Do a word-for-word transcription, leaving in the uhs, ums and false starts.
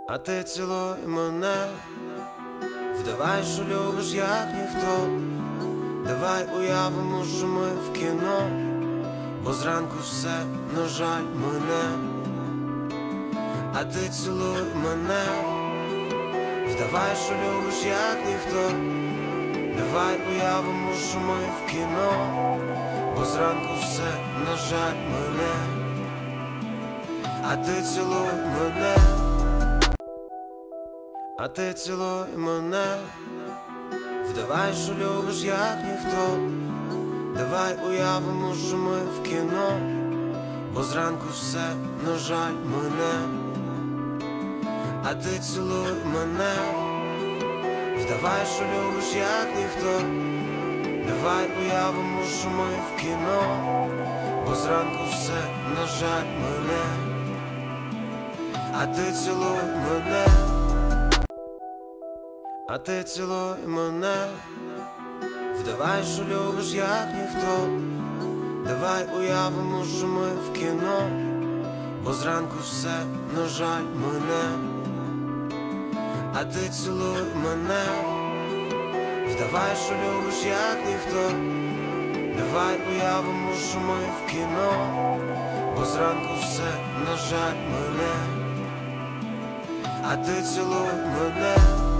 А ти цілуй мене, вдавай, що любиш, як ніхто. Давай уявимо, що ми в кіно, бо зранку все, на жаль, мене. А ти цілуй мене, вдавай, що любиш, як ніхто. Давай уявимо, що ми в кіно, бо зранку все, на жаль, мене. А ти цілуй мене, а ти цілуй мене, вдавай, що любиш, як ніхто. Давай уявимо, що ми в кіно, бо зранку все, на жаль, мене. А ти цілуй мене, вдавай, що любиш, як ніхто. Давай уявимо, що ми в кіно, бо зранку все, на жаль, мене. А ти цілуй мене, а ти цілуй мене, вдавай, що любиш, як ніхто. Давай уявимо, що ми в кіно, бо зранку все, на жаль, мене. А ти цілуй мене, вдавай, що любиш, як ніхто. Давай уявимо, що ми в кіно, бо зранку все, на жаль, мене. А ти цілуй мене.